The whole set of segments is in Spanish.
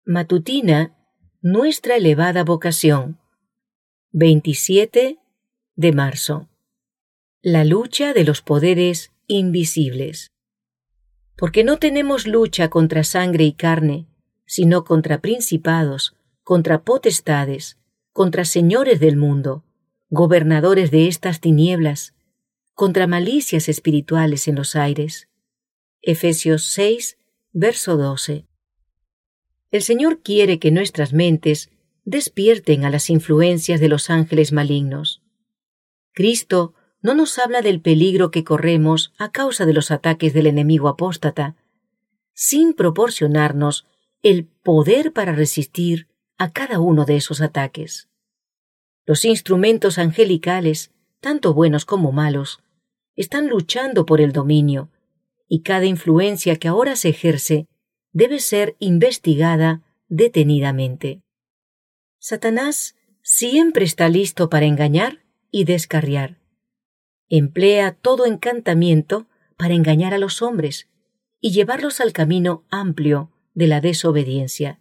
Matutina, nuestra elevada vocación. 27 de marzo. La lucha de los poderes invisibles. Porque no tenemos lucha contra sangre y carne, sino contra principados, contra potestades, contra señores del mundo, gobernadores de estas tinieblas, contra malicias espirituales en los aires. Efesios 6, verso 12. El Señor quiere que nuestras mentes despierten a las influencias de los ángeles malignos. Cristo no nos habla del peligro que corremos a causa de los ataques del enemigo apóstata, sin proporcionarnos el poder para resistir a cada uno de esos ataques. Los instrumentos angelicales, tanto buenos como malos, están luchando por el dominio, y cada influencia que ahora se ejerce debe ser investigada detenidamente. Satanás siempre está listo para engañar y descarriar. Emplea todo encantamiento para engañar a los hombres y llevarlos al camino amplio de la desobediencia.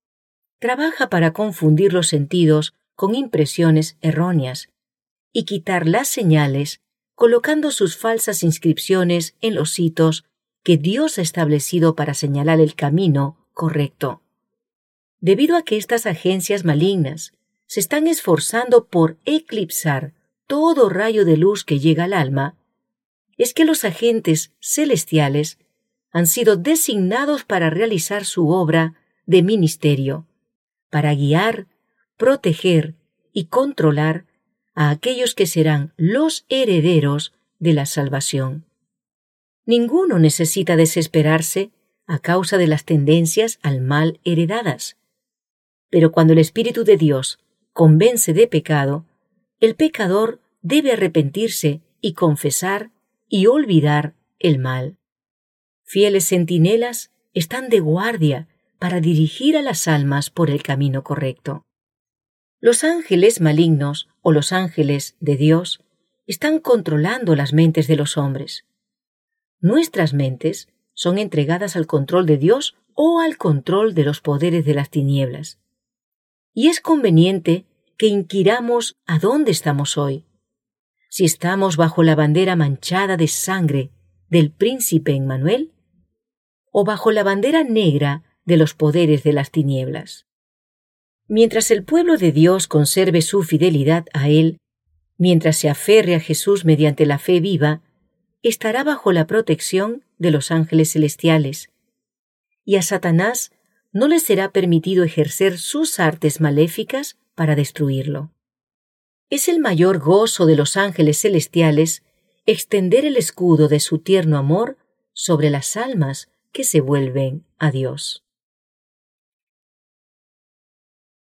Trabaja para confundir los sentidos con impresiones erróneas y quitar las señales colocando sus falsas inscripciones en los hitos que Dios ha establecido para señalar el camino correcto. Debido a que estas agencias malignas se están esforzando por eclipsar todo rayo de luz que llega al alma, es que los agentes celestiales han sido designados para realizar su obra de ministerio, para guiar, proteger y controlar a aquellos que serán los herederos de la salvación. Ninguno necesita desesperarse a causa de las tendencias al mal heredadas. Pero cuando el Espíritu de Dios convence de pecado, el pecador debe arrepentirse y confesar y olvidar el mal. Fieles centinelas están de guardia para dirigir a las almas por el camino correcto. Los ángeles malignos o los ángeles de Dios están controlando las mentes de los hombres. Nuestras mentes son entregadas al control de Dios o al control de los poderes de las tinieblas. Y es conveniente que inquiramos a dónde estamos hoy. Si estamos bajo la bandera manchada de sangre del príncipe Emmanuel o bajo la bandera negra de los poderes de las tinieblas. Mientras el pueblo de Dios conserve su fidelidad a Él, mientras se aferre a Jesús mediante la fe viva, estará bajo la protección de los ángeles celestiales, y a Satanás no le será permitido ejercer sus artes maléficas para destruirlo. Es el mayor gozo de los ángeles celestiales extender el escudo de su tierno amor sobre las almas que se vuelven a Dios.